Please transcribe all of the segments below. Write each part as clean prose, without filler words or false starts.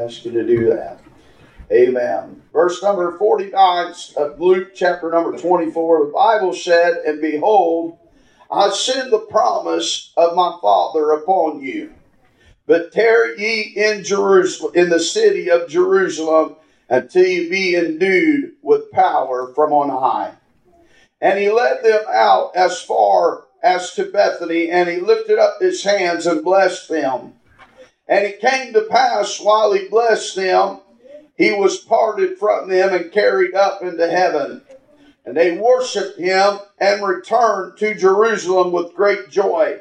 ask you to do that. Amen. Verse number 49 of Luke chapter number 24. The Bible said, "And behold, I send the promise of my Father upon you. But tarry ye in Jerusalem, in the city of Jerusalem, until you be endued with power from on high." And he led them out as far as to Bethany, and he lifted up his hands and blessed them. And it came to pass, while he blessed them, he was parted from them and carried up into heaven. And they worshipped him and returned to Jerusalem with great joy,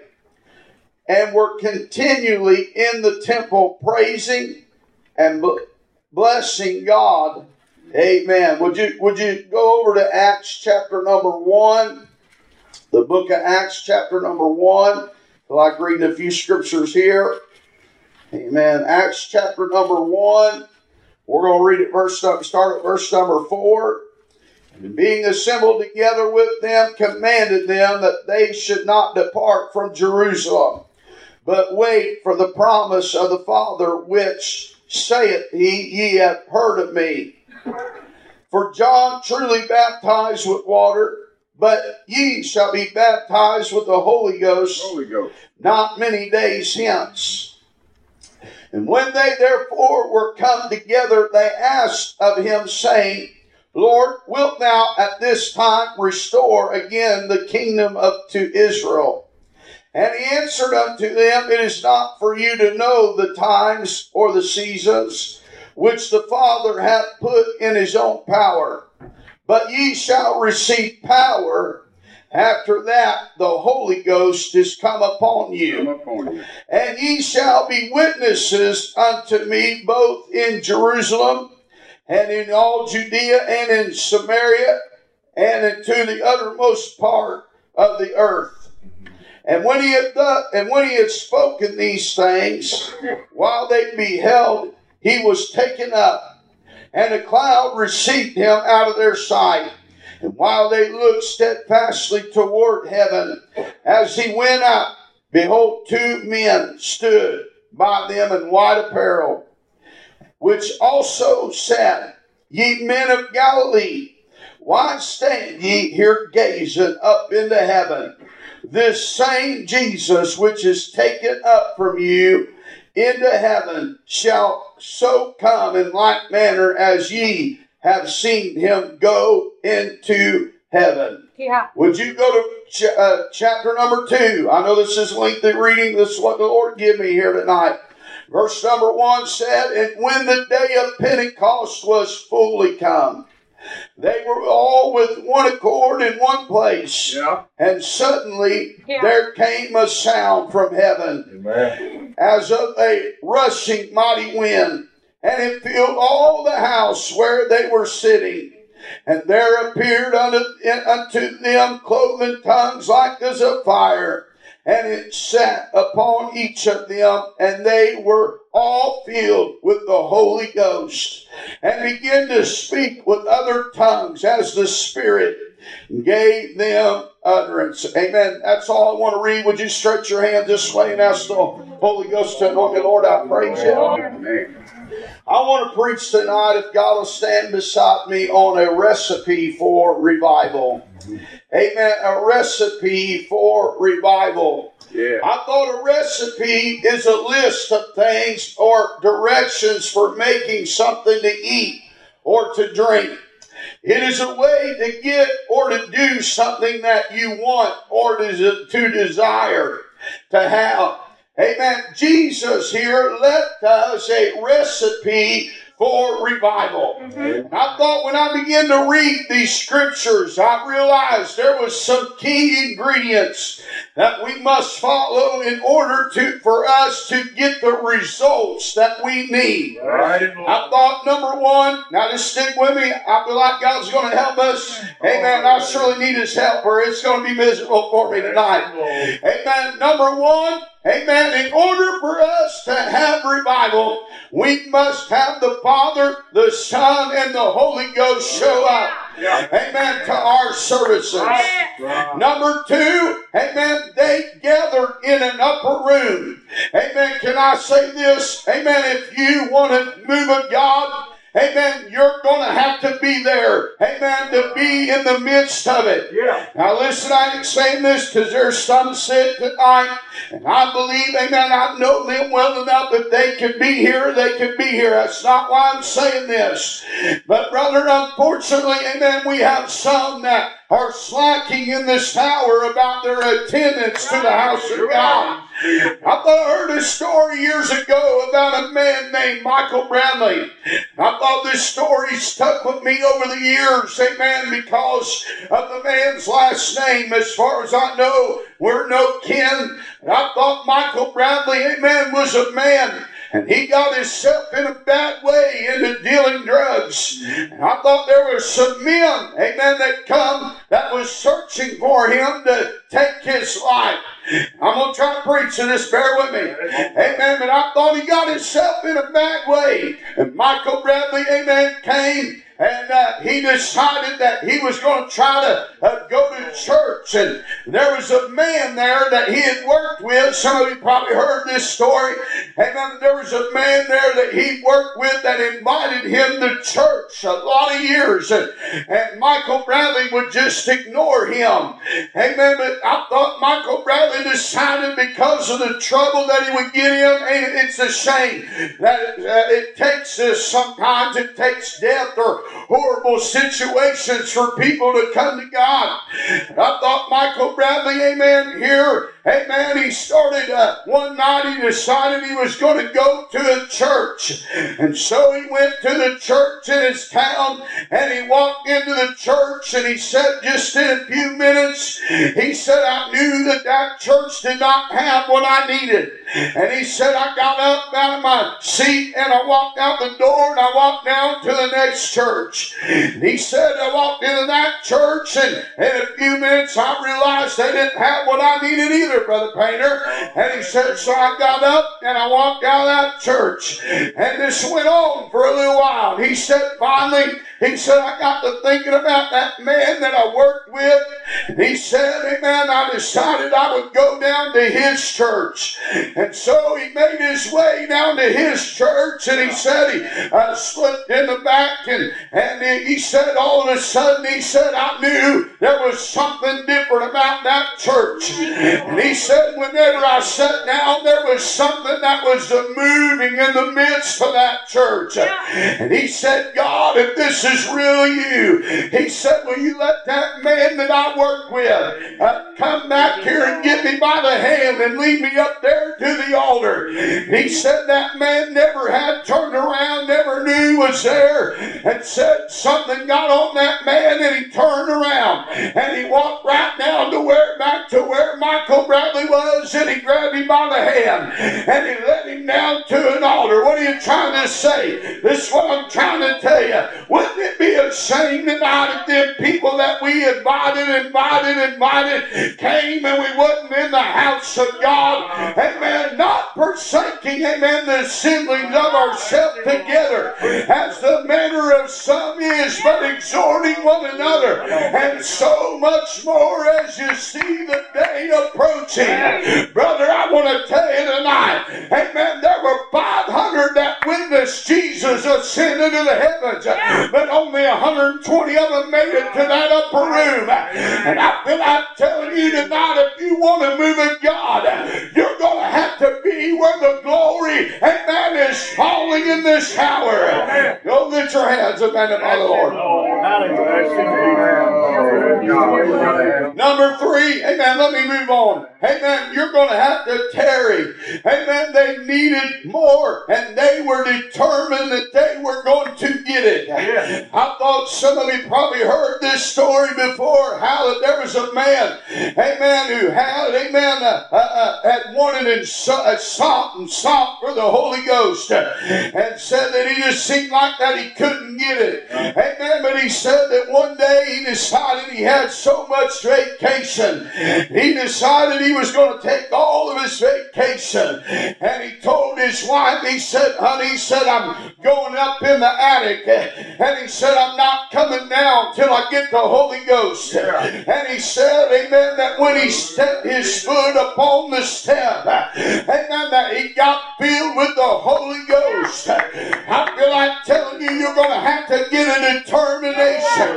and were continually in the temple praising and blessing God. Amen. Would you go over to Acts chapter number 1? The book of Acts chapter number 1. I like reading a few scriptures here. Amen. Acts chapter number 1. We're going to read it start at verse number 4. "And being assembled together with them, commanded them that they should not depart from Jerusalem, but wait for the promise of the Father, which saith he, Ye have heard of me. For John truly baptized with water, but ye shall be baptized with the Holy Ghost, not many days hence. And when they therefore were come together, they asked of him, saying, Lord, wilt thou at this time restore again the kingdom to Israel? And he answered unto them, It is not for you to know the times or the seasons which the Father hath put in his own power, but ye shall receive power after that the Holy Ghost is come upon you. And ye shall be witnesses unto me both in Jerusalem and in all Judea and in Samaria and into the uttermost part of the earth. And when he had spoken these things, while they beheld, he was taken up, and a cloud received him out of their sight. And while they looked steadfastly toward heaven, as he went up, behold, two men stood by them in white apparel, which also said, Ye men of Galilee, why stand ye here gazing up into heaven? This same Jesus which is taken up from you into heaven shall so come in like manner as ye have seen him go into heaven. Yeah. Would you go to chapter number 2? I know this is lengthy reading. This is what the Lord gave me here tonight. Verse number 1 said, And when the day of Pentecost was fully come, they were all with one accord in one place. Yeah. And suddenly there came a sound from heaven, Amen. as of a rushing mighty wind, and it filled all the house where they were sitting. And there appeared unto them cloven tongues like as of fire, and it sat upon each of them, and they were all filled with the Holy Ghost, and began to speak with other tongues as the Spirit gave them utterance. Amen. That's all I want to read. Would you stretch your hand this way and ask the Holy Ghost to anoint me? Lord, I praise you. Amen. I want to preach tonight, if God will stand beside me, on a recipe for revival. Amen. A recipe for revival. Yeah. I thought a recipe is a list of things or directions for making something to eat or to drink. It is a way to get or to do something that you want or to desire to have. Amen. Jesus here left us a recipe for revival. And I thought when I began to read these scriptures, I realized there was some key ingredients that we must follow in order for us to get the results that we need. Right. I thought, number one, now just stick with me. I feel like God's going to help us. Amen. I surely need his help or it's going to be miserable for me tonight. Amen. Number one, amen, in order for us to have revival, we must have the Father, the Son, and the Holy Ghost show up. Yeah. Amen, to our services. Right. Number two, amen, they gathered in an upper room. Amen, can I say this? Amen, if you want to move of God, amen, you're going to have to be there, amen, to be in the midst of it. Yeah. Now listen, I ain't saying this because there's some sick tonight, and I believe, amen, I know them well enough that they can be here, they can be here. That's not why I'm saying this. But brother, unfortunately, amen, we have some that are slacking in this hour about their attendance to the house of God. I heard a story years ago about a man named Michael Bradley. I thought this story stuck with me over the years, amen, because of the man's last name. As far as I know, we're no kin. And I thought Michael Bradley, amen, was a man, and he got himself in a bad way into dealing drugs. And I thought there were some men, amen, that was searching for him to take his life. I'm going to try to preach to this, bear with me. Amen. But I thought he got himself in a bad way. And Michael Bradley, amen, came and he decided that he was going to try to go to church. And there was a man there that he had worked with. Some of you probably heard this story. Amen. There was a man there that he worked with that invited him to church a lot of years. And Michael Bradley would just ignore him. Amen. But I thought Michael Bradley decided because of the trouble that he would get in, and it's a shame that it takes this sometimes. It takes death or horrible situations for people to come to God. And I thought Michael Bradley, amen, here, amen, he started one night, he decided he was going to go to a church. And so he went to the church in his town, and he walked into the church, and he said just in a few minutes, he said, I knew that church did not have what I needed. And he said, I got up out of my seat, and I walked out the door, and I walked down to the next church. And he said, I walked into that church, and in a few minutes I realized they didn't have what I needed either, Brother Painter. And he said, so I got up and I walked out of that church. And this went on for a little while. He said, finally, he said, I got to thinking about that man that I worked with. And he said, amen, I decided I would go down to his church. And so he made his way down to his church, and he said he slipped in the back, and he said all of a sudden, he said, I knew there was something different about that church. And he said, whenever I sat down, there was something that was moving in the midst of that church. And he said, God, if this is really you, he said, will you let that man that I work with come back here and get me by the hand and lead me up there to the altar? And he said that man never had turned around, never knew he was there, and said something got on that man, and he turned around and he walked right down to back to where Michael Bradley was, and he grabbed him by the hand and he led him down to an altar. What are you trying to say? This is what I'm trying to tell you. Wouldn't it be a shame tonight if them people that we invited came and we wasn't in the house of God? Amen. Not forsaking, amen, the assemblies of ourselves together as the manner of some is, but exhorting one another, and so much more as you see the day approaching. Brother, I want to tell you tonight, amen, there were 500 that witnessed Jesus ascend into the heavens, but only 120 of them made it to that upper room. And I feel like telling you tonight, if you want to move in God, you're going to have to be where the glory, amen, is falling in this hour. Go lift your hands, amen, by the Lord. Number 3, amen, let me move on. Amen, you're going to have to tarry. Amen, they needed more, and they were determined that they were going to get it. Yeah. I thought some of you probably heard this story before, how that there was a man, amen, who had, amen, had wanted and sought for the Holy Ghost, and said that he just seemed like that he couldn't get it. Amen, but he said that one day he decided he had so much vacation. He decided he was going to take all of his vacation, and he told his wife, he said, honey, he said, I'm going up in the attic, and he said, I'm not coming down till I get the Holy Ghost. And he said, amen, that when he stepped his foot upon the step, amen, that he got filled with the Holy Ghost. I feel like like telling you, you're going to have to get a determination.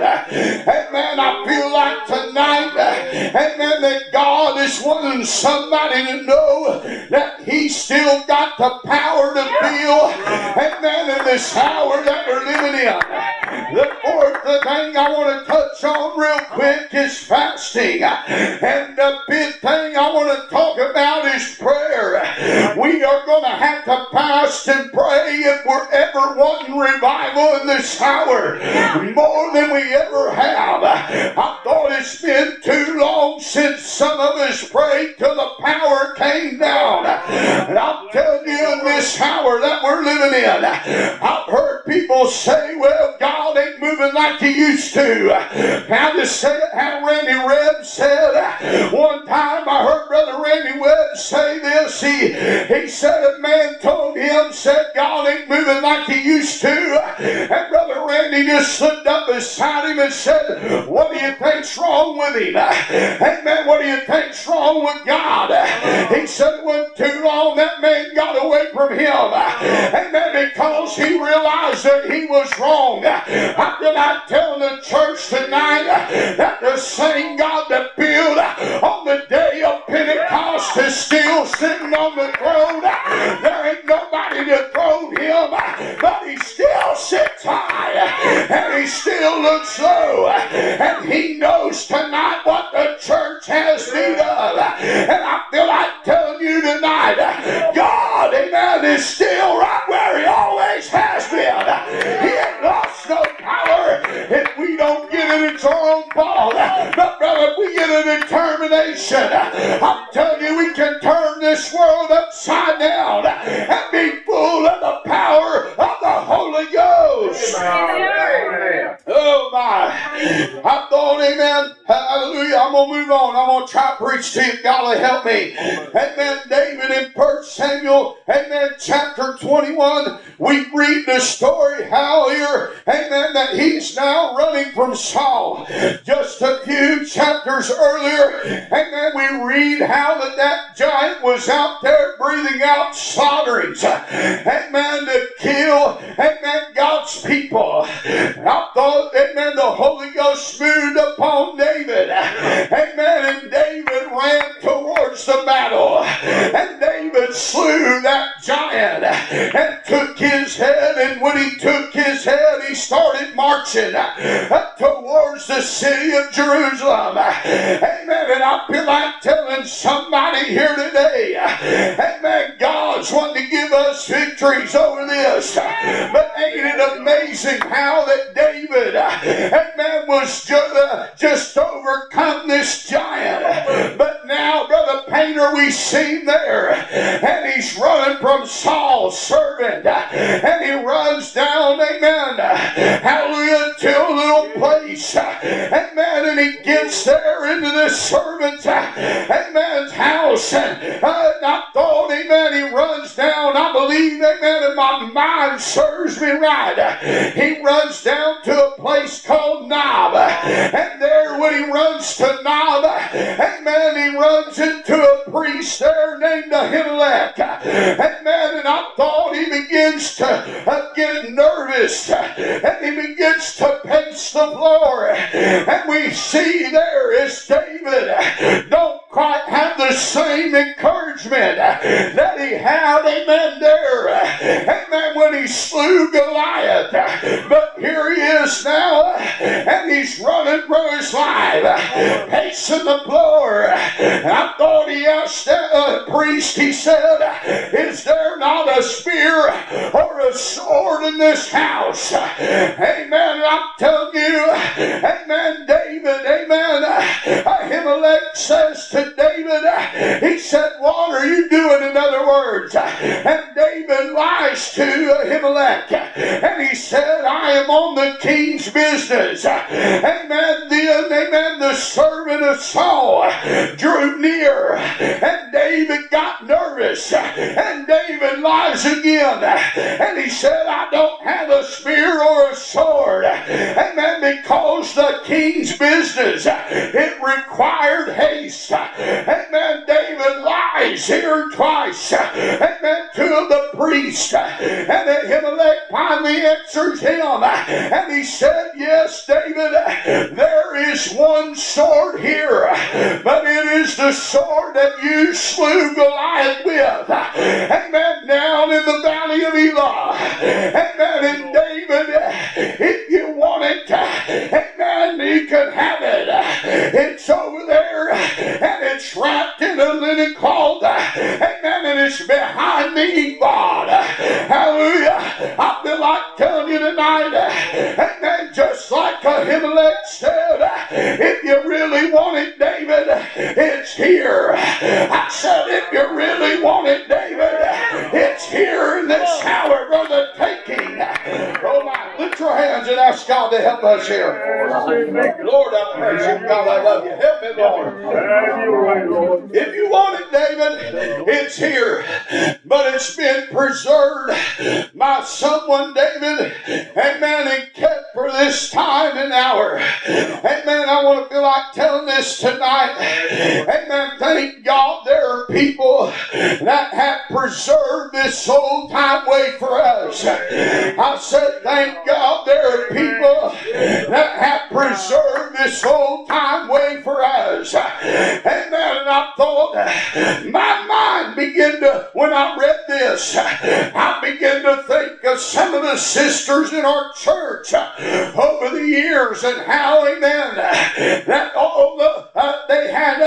Amen. I feel like tonight, amen, that God is wanting somebody to know that He's still got the power to feel, amen, in this hour that we're living in. The fourth thing I want to touch on real quick is fasting. And the big thing I want to talk about is prayer. We are going to have to fast and pray if we're ever wanting revival in this hour, more than we ever have. I thought it's been too long since some of us prayed till the power came down. And I'm telling you, in this hour that we're living in, I've heard people say, well, God ain't moving like He used to. How to say it, how Randy Webb said. One time I heard Brother Randy Webb say this. He said a man told him, said God ain't moving like He used to. And Brother Randy just stood up beside him and said, what do you think's wrong with him? Amen. What do you think's wrong with God? He said it wasn't too long that man got away from Him. Amen. Because he realized that he was wrong. I feel like telling the church tonight that the same God that built on the day of Pentecost is still sitting on the throne. There ain't nobody to throne Him, but He still sits high and He still looks low, and He knows tonight what the church has need of. And I feel like telling you tonight, God, amen, is still right where He always has been. He ain't lost no power if we don't get it into our own ball. But brother, if we get a determination, I'm telling you, we can turn this world upside down and be full of the power of the Holy Ghost. Amen. Oh my. I thought, amen, hallelujah, I'm going to move on. I'm going to try to preach to you. God will help me. Amen. David in 1 Samuel, amen, chapter 21, we read the story how here, amen, that he's now running from Saul. Just a few chapters earlier, amen, we read how that giant was out there breathing out slaughterings, amen, to kill, amen, God's people. I thought, amen, the Holy Ghost moved upon David, amen, and David ran towards the battle, and David slew that giant and took his head, and when he took his head, he started marching towards the city of Jerusalem. Amen. And I feel like telling somebody here today, amen, God's wanting to give us victories over this. But ain't it amazing how that David, amen, was just overcome this giant. But now, Brother Painter, we see him there, and he's running from Saul's servant, and he runs down, amen, hallelujah, to a little place, amen, and he gets there into this servant's, amen's house, and I thought, amen, he runs down, I believe, amen, if my mind serves me right, he runs down to a place called Nob, and there when he runs to Nob, amen, he runs into a priest there named Ahimelech, amen, and I thought he begins to get nervous, and he begins to pace the floor, and we see there is David don't quite have the same encouragement that he had, amen, there, amen, when he slew Goliath. But here he is now, and he's running for his life, pacing the floor. And I thought he asked that priest, he said, is there not a spear or a sword in this house? Amen. And I'm telling you, amen, David, amen, Ahimelech says to David, he said, what are you doing, in other words? And David lies to Ahimelech, and he said, I am on the king's business. Amen. Then, amen, the servant of Saul drew near, and David got nervous, and David lies again, and he said, I don't have a spear or a sword, amen, because the king's business, it required haste. Amen. David lies here twice, amen, to the priest, and Ahimelech finally finally answered him, and he said, yes, David, there is one sword here, but it is the sword that you slew Goliath with. Amen. Down in the valley of Elah. Amen. And David, if you want it, amen, you can have it. It's over there, and it's wrapped in a linen cloth. Amen. And it's behind the ephod. Hallelujah. I feel like telling you tonight, amen, just like Ahimelech said, if you really want it, David, it's here. I said, if you really want it, David, it's here in this hour, brother, taking. Oh my, lift your hands and ask God to help us here. Lord, I praise you. God, I love you. Help me, Lord. If you want it, David, it's here. But it's been preserved by someone, David, amen, and kept for this time and hour. Amen. I want to feel like telling this tonight. Amen. Thank God there are people that have preserved this old time way for us. I said, thank God there are people that have preserved this old time way for us. Amen. And I thought, my mind began to, when I read this, I began to think of some of the sisters in our church over the years and how, amen, that all they had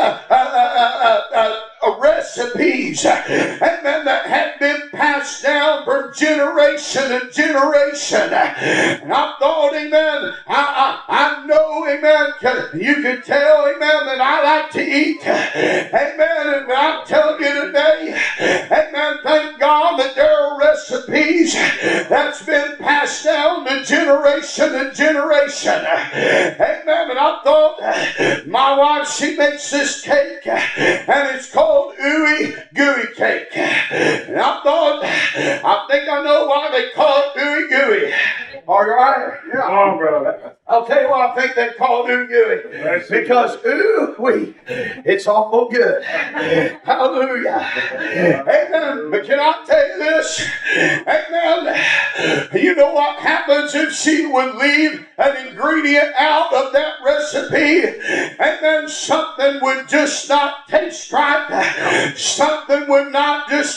recipes, amen, that had been passed down from generation to generation. And I thought, amen, I know, amen, you can tell, amen, that I like to eat. Amen. And I'm telling you today, amen, thank God that there are recipes that's been passed down to generation to generation. Amen. And I thought, my wife, she makes this cake, and it's called ooey gooey cake. And I think I know why they call it ooey gooey. All right? Yeah. Come on, brother. I'll tell you what I think they call ooey gooey. Because ooey, it's awful good. Hallelujah. Amen. But can I tell you this? Amen. You know what happens if she would leave an ingredient out of that recipe? Amen. Something would just not taste right. Something would not just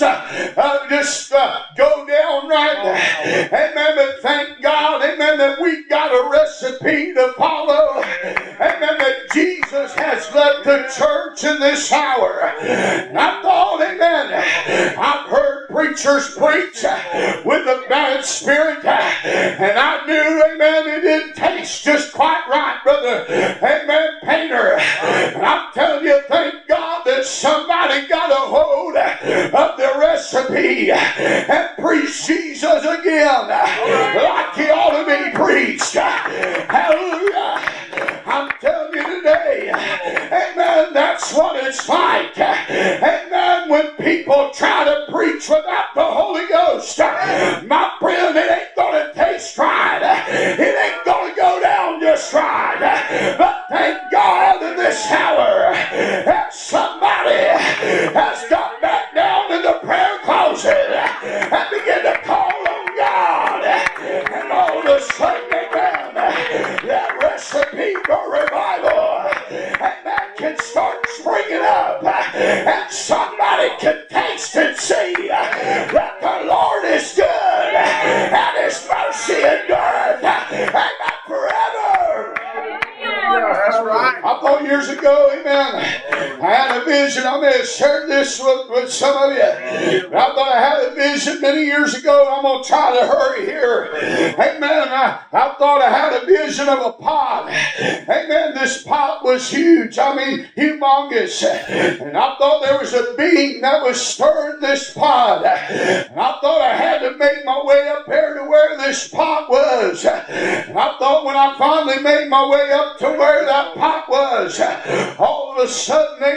go down right. Amen. But thank God, amen, that we got a recipe to follow. Amen. That Jesus has left the church in this hour. And I thought, amen, I've heard preachers preach with a bad spirit, and I knew, amen, it didn't taste just quite right, brother. Amen, Painter. And I'm telling you, thank God that somebody got a hold of the recipe and preached Jesus again like he ought to be preached. Hallelujah. I'm telling you today, amen, that's what it's like. Amen, when people try to preach without the Holy Ghost, my friend, it ain't going to taste right. It ain't going to go down just right. But thank God in this hour that somebody has got back down in the prayer closet and began to call on God. And all of a sudden, amen, that recipe for revival, amen, can start springing up. And somebody can taste and see that the Lord is good and His mercy endureth, amen, forever. That's right. I thought years ago, amen, I had a vision. I may have shared this with some of you. I thought I had a vision many years ago. I'm going to try to hurry here. Amen. I thought I had a vision of a pot. Amen. This pot was huge. I mean, humongous. And I thought there was a being that was stirring this pot. And I thought I had to make my way up there to where this pot was. And I thought when I finally made my way up to where that pot was, all of a sudden, amen, that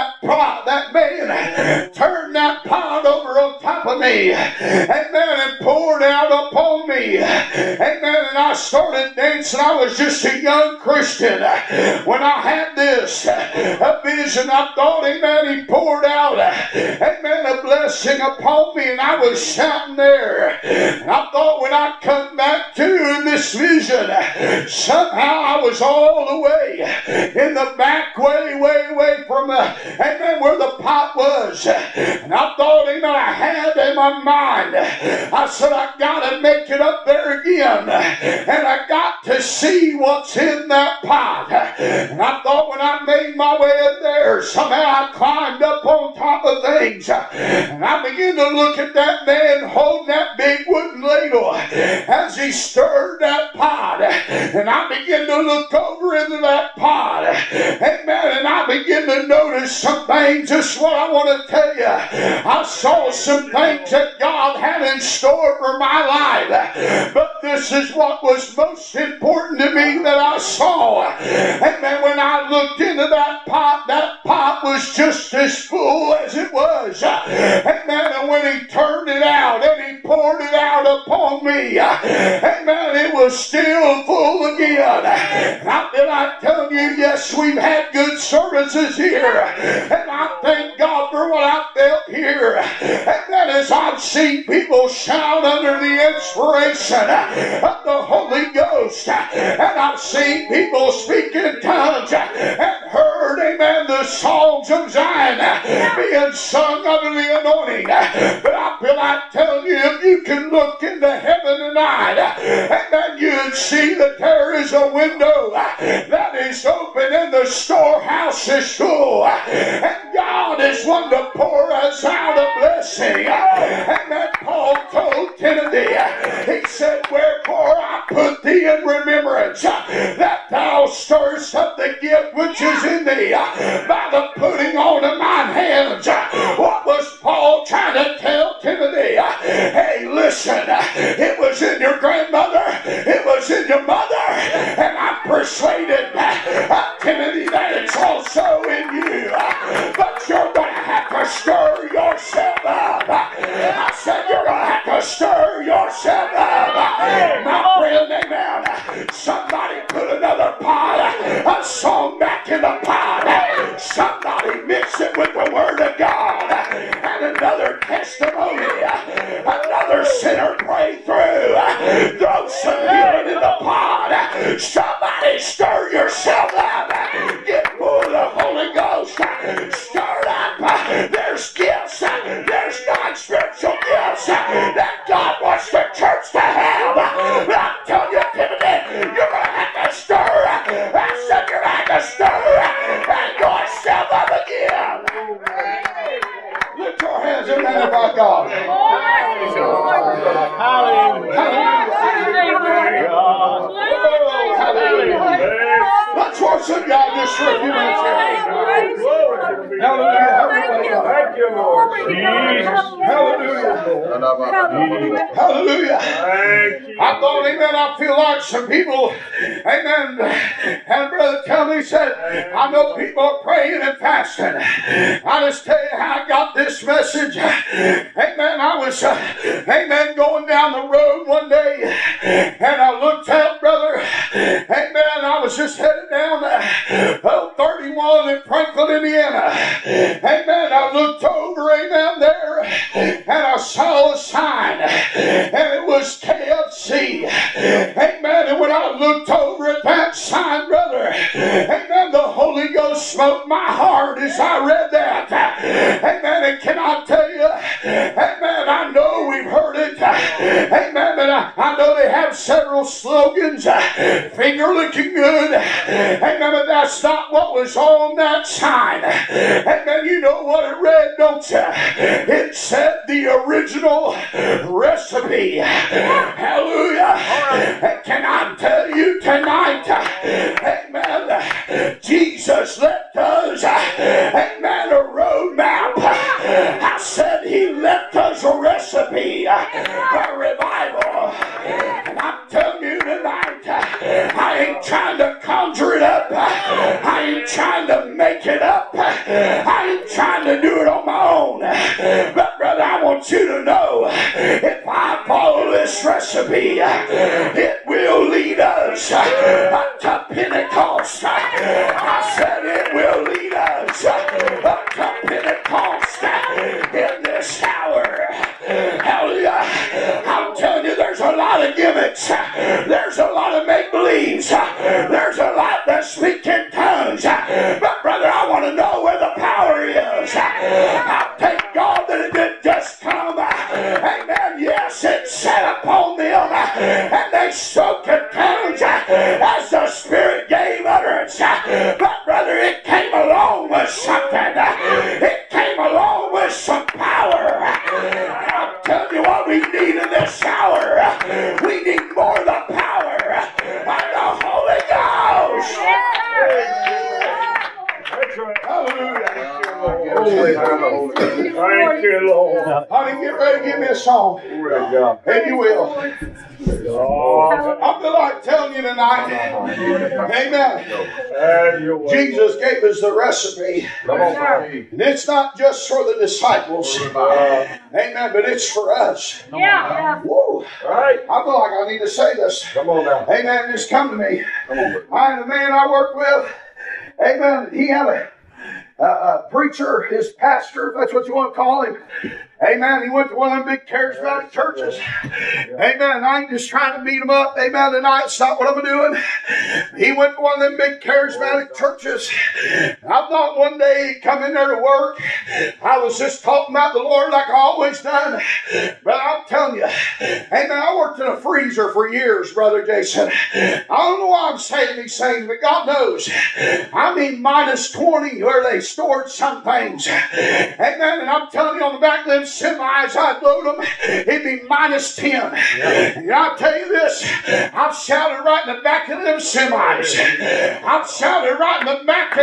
that man turned that pot over on top of me. Amen. And poured out upon me. Amen. And I started dancing. I was just a young Christian when I had this a vision. I thought, amen, he poured out, amen, a blessing upon me, and I was shouting there. And I thought when I come back to in this vision, somehow I was all the way in the back, way from amen, where the pot was. And I thought, amen, I had in my mind, I said, I gotta make it up there again, and I got to see what's in that pot. And I thought when I made my way up there, somehow I climbed up on top of things, and I began to look at that man holding that big wooden ladle as he stirred that pot. And I began to look over into that pot, amen, and I began to notice some things. Just what I want to tell you, I saw some things that God had in store for my life, but this is what was most important to me that I saw. Amen. When I looked into that pot was just as full as it was. Amen. And when he turned it out and he poured it out upon me, amen, it was still full again. And I'm telling you, yes, we've had good services here, and I thank God for what I felt here. Amen. As I've seen people shout under the inspiration of the Holy Ghost, and I've seen people speak in tongues, and heard, amen, the songs of Zion being sung under the anointing. But I feel like telling you, if you can look into heaven tonight, amen, you'd see that there is a window that is open and the storehouse is full, and God is one to pour us out a blessing. Amen. Paul told Timothy, he said, wherefore I put thee in remembrance that thou stirrest up the gift which is in thee by the putting on of mine hands. What was Paul trying to tell Timothy? Hey, listen, it was in your grandmother, it was in your mother, and I'm persuaded, Timothy, that it's also in you. But you're going to have to stir yourself up. I said you're going to have to stir yourself up. My friend, amen. Somebody put another pot, a song back in the pot. Somebody mix it with the Word of God. And another testimony. Another sinner pray through. Throw some healing in the pot. Somebody stir yourself up. Get full of the Holy Ghost. Stir up. There's gifts. There's non-spiritual gifts that God wants the church to have. But I'm telling you, Timothy, you're going to have to stir. I said you're going to have to stir and yourself up again. Lift your hands and magnify God. Let's worship God just for a few minutes. Hallelujah. Thank you, Lord. Hallelujah. Hallelujah. I thought, amen, I feel like some people, amen, and Brother Tony said, I know people are praying and fasting. I just tell you how I got this message. Amen. I was, amen, going down the road one day, and I looked out, brother. Amen. I was just headed down 31 in Franklin, Indiana. Amen. I looked over, amen, there, and I saw a sign, and it was KFC. Amen. And when I looked over at that sign, brother, amen, the Holy Ghost smote my heart as I read that. Amen. And can I tell you, amen, I know we've heard it. Amen. But I know they have several slogans. Finger looking good. Amen. But that's not what was on that sign. Amen. You know what it read, don't you? It said the original recipe. Hallelujah. And can I tell you tonight, amen, Jesus left us, amen, a roadmap. I said he left us a recipe for revival. And I'm telling you tonight, I ain't trying to conjure it up. I ain't trying to make it up. I ain't It will lead us to Pentecost. I said it will lead us to Pentecost in this hour. Hallelujah. I'm telling you, there's a lot of gimmicks. There's a lot of make-believes. There's a lot that speak in tongues. But brother, I want to know where the power is. I thank God that it didn't just come. Amen. Yes, it sat upon them and they spoke in tongues as the Spirit gave utterance. But brother, it came along with something. It came along with some power. I'm telling you what we need in this hour. We need more of the power of the Holy Ghost. Hallelujah. Thank you, Lord. Honey, get ready to give me a song. And you will. I feel like telling you tonight. Amen. Jesus gave us the recipe. And it's not just for the disciples. Amen. But it's for us. Yeah. Woo. I feel like I need to say this. Come on now. Amen. Just come to me. I had a man I worked with. Amen. He had a preacher, his pastor, if that's what you want to call him. Amen. He went to one of them big charismatic churches. Amen. I ain't just trying to beat him up. Amen. Tonight, it's not what I'm doing. He went to one of them big charismatic churches. I thought one day he'd come in there to work. I was just talking about the Lord like I always done. But I'm telling you, amen, I worked in a freezer for years, Brother Jason. I don't know why I'm saying these things, but God knows. I mean, minus 20 where they stored some things. Amen. And I'm telling you, on the back of them semis, I'd load them, it'd be minus 10. And I'll tell you this, I've shouted right in the back of them semis. I've shouted right in the back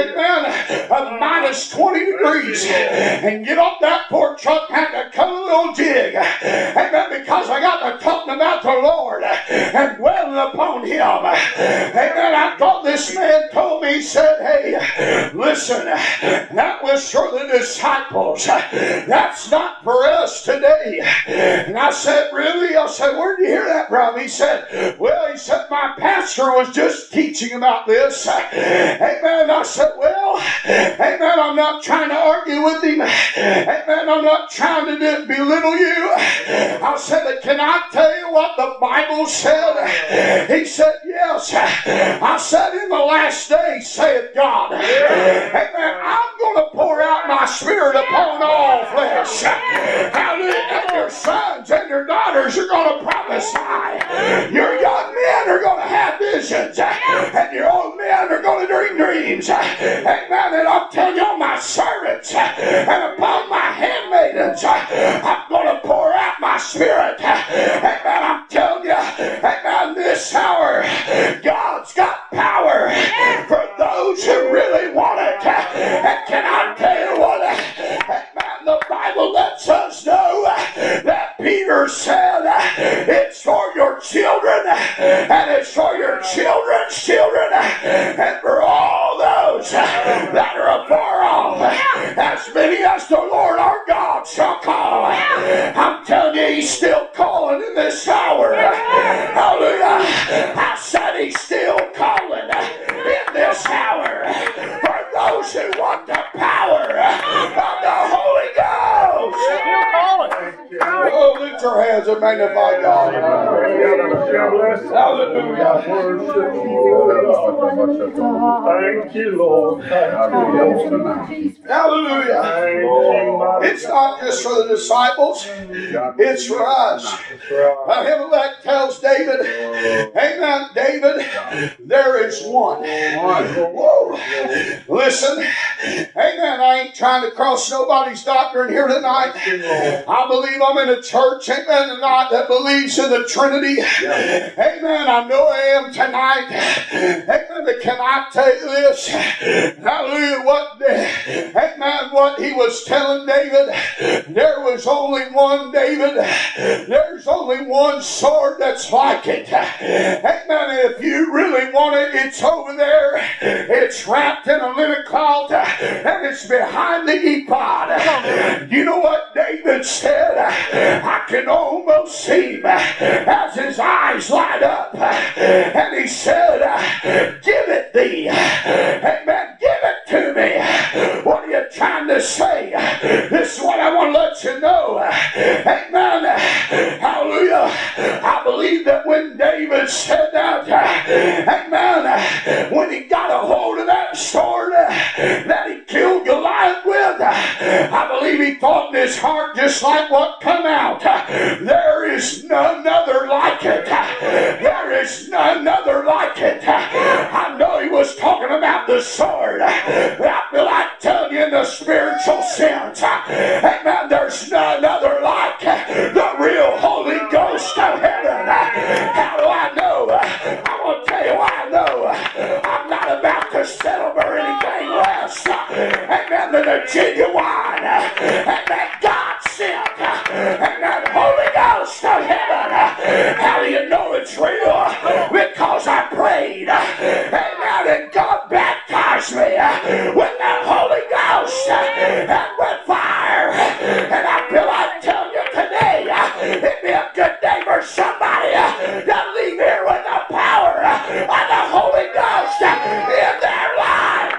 of minus 20 degrees. And get off that porch truck and have to cut a little jig. Amen. Because I got to talking about the Lord and dwelling upon Him. Amen. I thought this man told me, he said, hey, listen, that was for the disciples. That's not for us today. And I said, really? I said, where did you hear that from? He said, well, he said, my pastor was just teaching about this. Amen. I said, well, amen, I'm not trying to argue with him. Amen. I'm not trying to belittle you. I said, but can I tell you what the Bible said? He said, yes. I said, in the last days, saith God, amen, I'm going to pour out my Spirit upon all flesh. Hallelujah. And your sons and your daughters are going to prophesy. Your young men are going to have visions. And your old men are going to dream dreams. Amen. And I'm telling you, on my servants and upon my handmaidens, I'm going to pour out my Spirit. Amen. I'm telling you, amen, this hour, God's got power for those who really want it. And can I tell you what? Amen. The Bible lets us know that Peter said it's for your children and it's for your children's children and for all those that are afar off, as many as the Lord our God shall call. I'm telling you, He's still calling in this hour. Hallelujah. I said He's still calling in this hour for those who want the power of the Holy Ghost. Oh, lift your hands and magnify God. Hallelujah. Thank you, Lord. Hallelujah. It's not just for the disciples, it's for us. Ahimelech tells David, amen, David, there is one. Whoa. Listen, amen, I ain't trying to cross nobody's doctrine here tonight. I believe I'm in a church, amen, tonight that believes in the Trinity. Amen, I know I am tonight. Amen, but can I tell you this? Hallelujah, what he was telling David, there was only one David. There's only one sword that's like it. Amen, if you really want it, it's over there. It's wrapped in a linen cloth and it's behind the ephod. You know what David said? I can almost see as his eyes eyes light up. And he said, give it thee. Amen. Give it to me. What are you trying to say? This is what I want to let you know. Amen. Hallelujah. I believe that when David said that, amen, when he got a hold of that sword that he killed Goliath with, I believe he thought in his heart, just like what come out, there is none other like it. There is none other like it. I know he was talking about the sword, but I feel like telling you in the spiritual sense, amen, there's none other like the real Holy Ghost of heaven. How do I know? I want to tell you why I know. I'm not about to settle for anything less, amen, than the genuine, amen, God sent, amen, Holy Ghost of heaven. How do you know it's real? Because I prayed, amen, and God baptized me with that Holy Ghost and with fire. And I feel like telling you today, it'd be a good day for somebody to leave here with the power of the Holy Ghost in their life.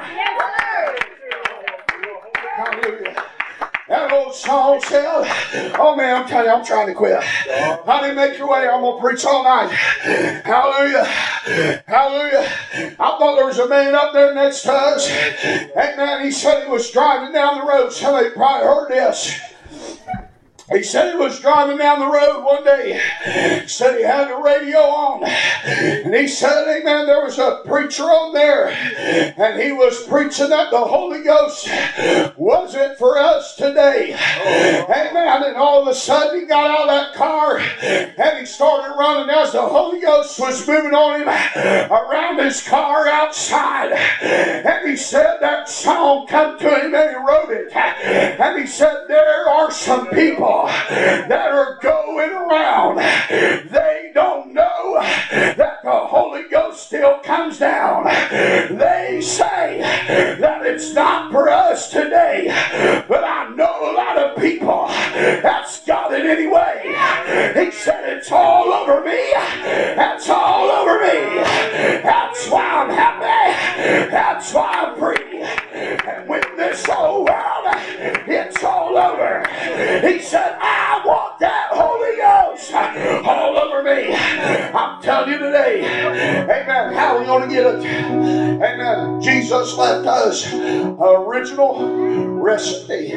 Hallelujah. That old song said, oh man, I'm telling you, I'm trying to quit. Honey, make your way. I'm going to preach all night. Hallelujah. Hallelujah. I thought there was a man up there next to us. Amen. He said he was driving down the road. Somebody probably heard this. He said he was driving down the road one day. He said he had the radio on. And he said, amen, there was a preacher on there. And he was preaching that the Holy Ghost wasn't for us today. Amen. And all of a sudden he got out of that car and he started running as the Holy Ghost was moving on him around his car outside. And he said that song come to him and he wrote it. And he said, there are some people that are going around. They don't know that the Holy Ghost still comes down. They say that it's not for us today. But I know a lot of people that's got it anyway. He said it's all over me. That's all over me. That's why I'm happy. That's why I'm free. And when this whole world, it's all over. He said, I want that Holy Ghost all over me. I'm telling you today, amen, how are we going to get it? Amen. Jesus left us an original recipe.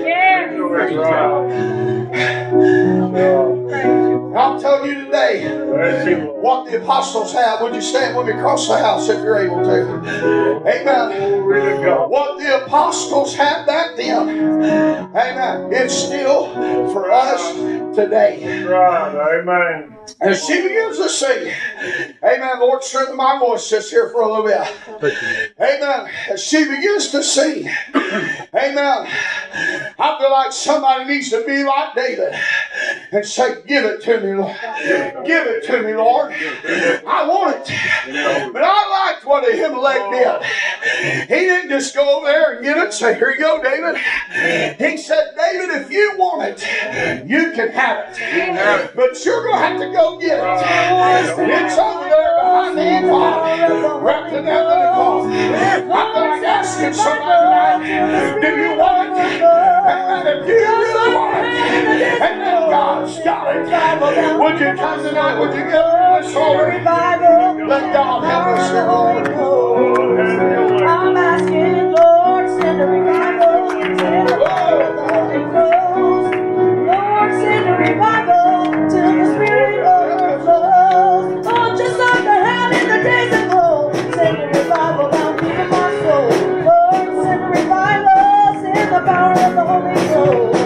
I'm telling you today, what the apostles have. Would you stand with me across the house if you're able to? Amen. What the apostles had back then, amen, it's still for us today. Right, amen. And she begins to sing, amen, Lord, strengthen my voice just here for a little bit. Amen. As she begins to sing, amen, I feel like somebody needs to be like David and say, give it to me, Lord. Give it to me, Lord. I want it. But I liked what Ahimelech did. He didn't just go over there and get it and say, here you go, David. He said, David, if you want it, you can have it. But you're going to have to go get it. It's over there behind the ephod, wrapped in that little cloth. I'm going to ask you somebody tonight, do you want it? And if you really want it, and then God's got it, would you come tonight? Would you give us all revival? Let God help us here, Lord. I'm asking, Lord, send a revival. Send a revival. Lord, send a revival till the Spirit overflows. Oh, just like the hand in the days of old. Send a revival down deep in my soul. Lord, send a revival. Send the power of the Holy Ghost.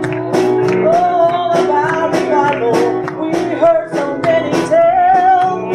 Oh, all about revival. We heard so many tell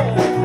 Amen.